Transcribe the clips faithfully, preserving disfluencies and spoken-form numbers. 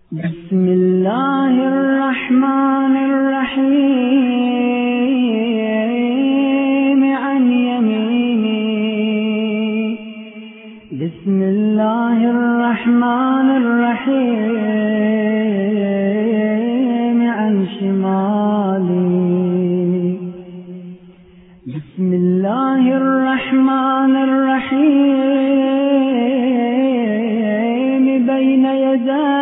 بسم الله الرحمن الرحيم عن يميني. بسم الله الرحمن الرحيم عن شمالي. بسم الله الرحمن الرحيم بين يدي.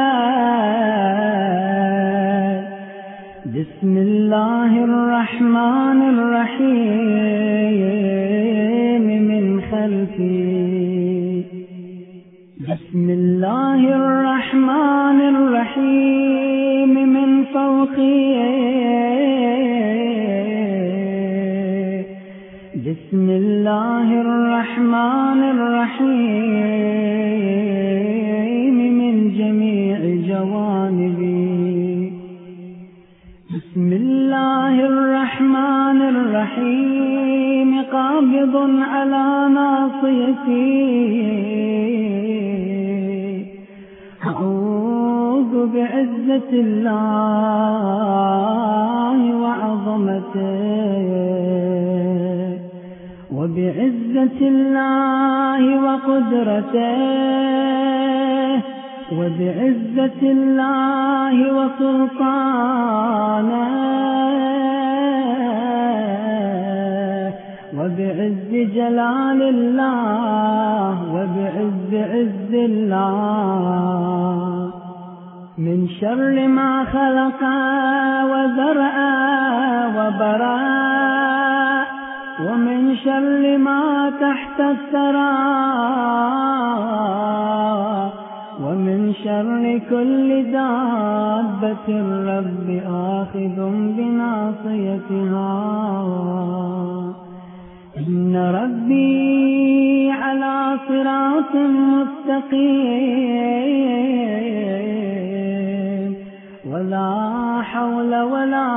بسم الله الرحمن الرحيم من خلفي. بسم الله الرحمن الرحيم من فوقي. بسم الله الرحمن الرحيم من جميع جوانبي. بسم الله الرحمن الرحيم قابض على ناصيتي. أعوذ بعزة الله وعظمته وبعزة الله وقدرته وبعزة الله وسلطانه وبعز جلال الله وبعز عز الله من شر ما خلق وذرأ وبراء ومن شر ما تحت الثرى ومن شر كل دابة الرب آخذ بناصيتها. إن ربي على صراط مستقيم ولا حول ولا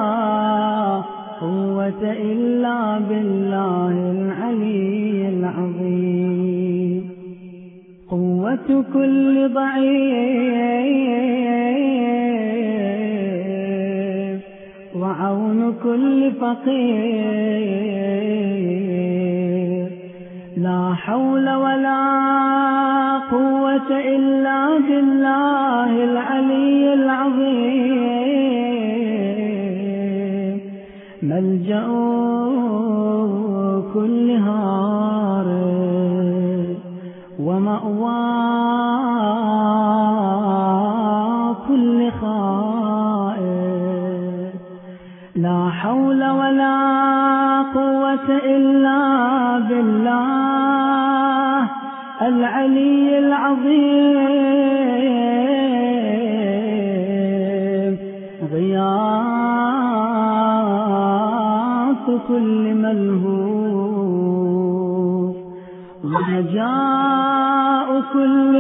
قوة إلا بالله العلي العظيم. قوة كل ضعيف وعون كل فقير. لا حول ولا قوة إلا بالله العلي العظيم. ملجأ كل هارب ومأوى كل خائف. لا حول ولا قوة إلا بالله العلي العظيم. غياث كل ملهوف ورجاء كل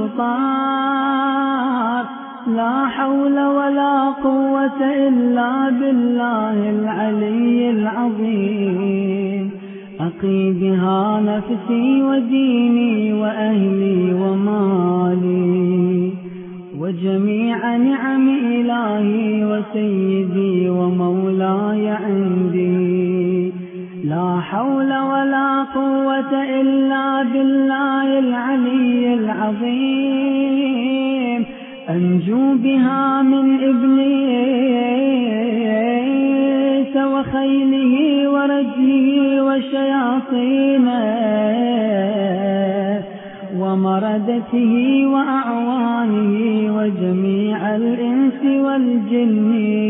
مضطر. لا حول ولا قوة إلا بالله العلي العظيم. أقي بها نفسي وديني وأهلي ومالي وجميع نعم إلهي وسيدي ومولاي عندي. لا حول ولا قوة إلا بالله العلي العظيم. أنجو بها من إبليس وخيله ورجله وشياطينه ومردته وأعوانه وجميع الإنس والجن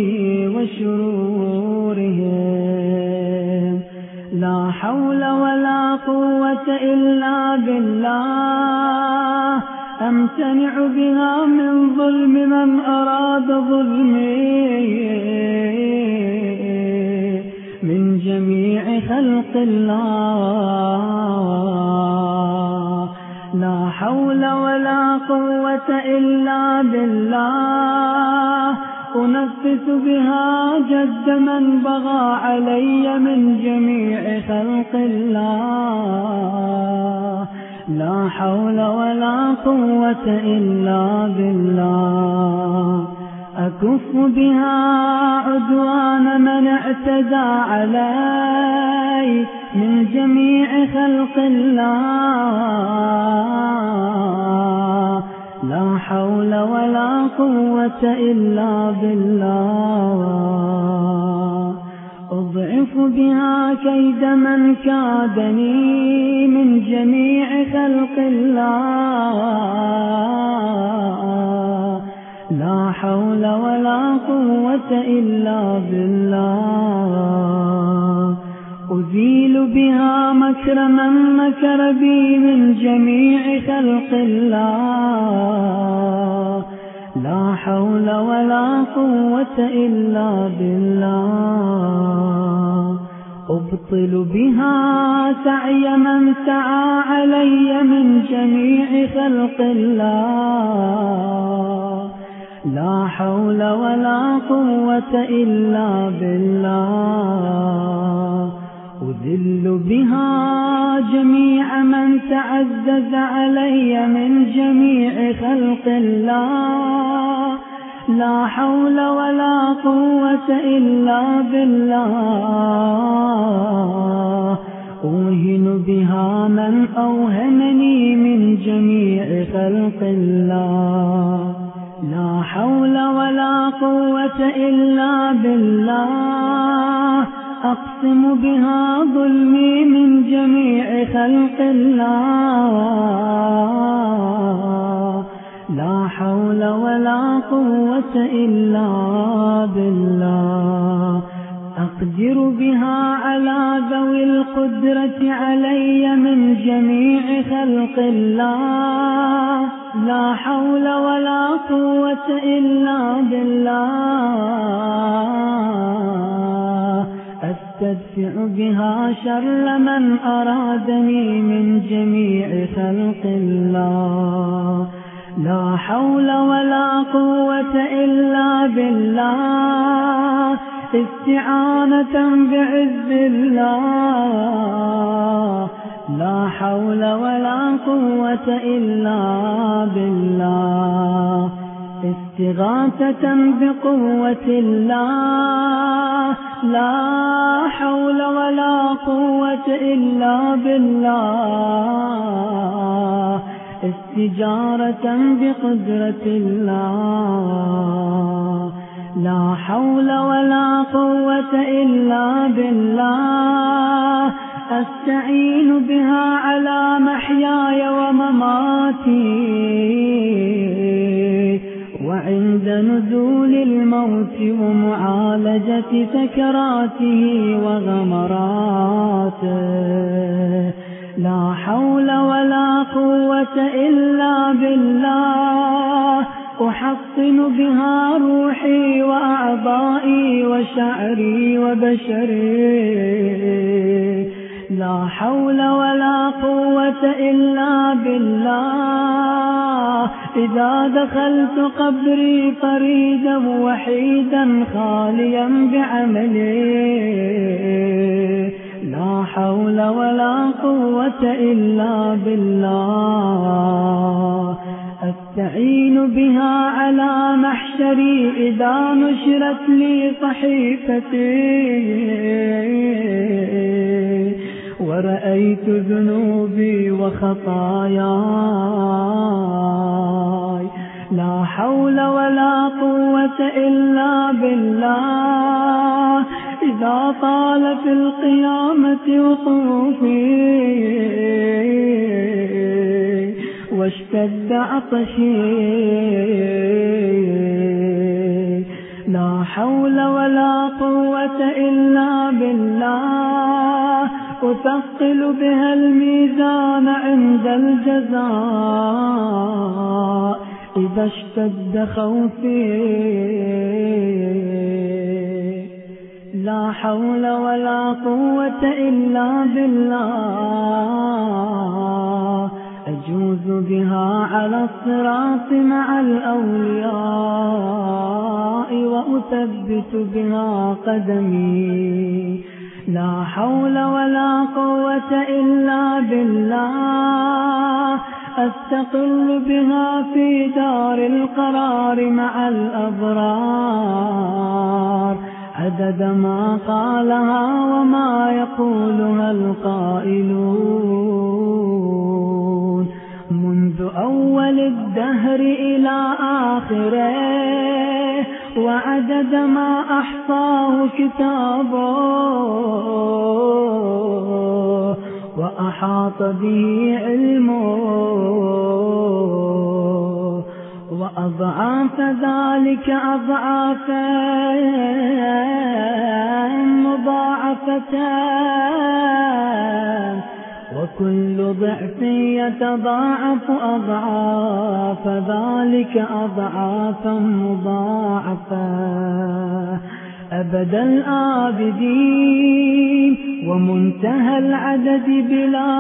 وشرورهم. لا حول ولا قوة إلا بالله. أمتنع بها من ظلم من أراد ظلمي من جميع خلق الله. لا حول ولا قوة إلا بالله. أنفس بها جد من بغى علي من جميع خلق الله. لا حول ولا قوة إلا بالله. أكف بها عدوان من اعتدى علي من جميع خلق الله، لا حول ولا قوة إلا بالله. أضعف بها كيد من كادني من جميع خلق الله، لا حول ولا قوة إلا بالله. أزيل بها مكر من مكر بي من جميع خلق الله، لا حول ولا قوة إلا بالله. أبطل بها سعي من سعى علي من جميع خلق الله، لا حول ولا قوة إلا بالله. أذل بها جميع من تعزز علي من جميع خلق الله، لا حول ولا قوة إلا بالله. أوهن بها من أوهنني من جميع خلق الله، لا حول ولا قوة إلا بالله. أقسم بها ظلمي من جميع خلق الله، لا حول ولا قوة إلا بالله. أقدر بها على ذوي القدرة علي من جميع خلق الله، لا حول ولا قوة إلا بالله. أستدفع بها شر من أرادني من جميع خلق الله، لا حول ولا قوة إلا بالله. استعانة بعز الله، لا حول ولا قوة إلا بالله. استغاثة بقوة الله، لا حول ولا قوة إلا بالله. استجارة بقدرة الله، لا حول ولا قوة إلا بالله. أستعين بها على محياي ومماتي وعند نزول الموت ومعالجة سكراته وغمراته، لا حول ولا قوة إلا بالله. أحصن بها روحي وأعضائي وشعري وبشري، لا حول ولا قوة إلا بالله. إذا دخلت قبري فريدا وحيدا خاليا بعملي، لا حول ولا قوة إلا بالله. أستعين بها على محشري إذا نشرت لي صحيفتي ورأيت ذنوبي وخطاياي، لا حول ولا قوة إلا بالله. إذا طال في القيامة وقوفي واشتد عطشي، لا حول ولا قوة إلا بالله. أثقل بها الميزان عند الجزاء إذا اشتد خوفي، لا حول ولا قوة إلا بالله. أجوز بها على الصراط مع الأولياء وأثبت بها قدمي، لا حول ولا قوة إلا بالله. أستقل بها في دار القرار مع الأبرار عدد ما قالها وما يقولها القائلون منذ أول الدهر إلى آخره وعدد ما أحصاه كتابه وأحاط به علمه وأضعاف ذلك أضعافا مضاعفة وكل ضعف يتضاعف أضعاف ذلك أضعافا مضاعفة أبد الآبدين ومنتهى العدد بلا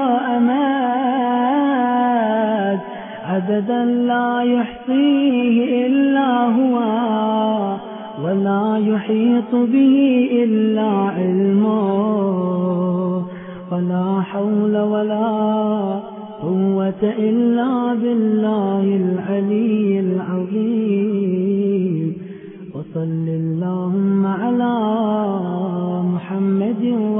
أمد عددا لا يحصيه إلا هو ولا يحيط به إلا علمه ولا حول ولا قوة إلا بالله العلي العظيم وصل اللهم على محمد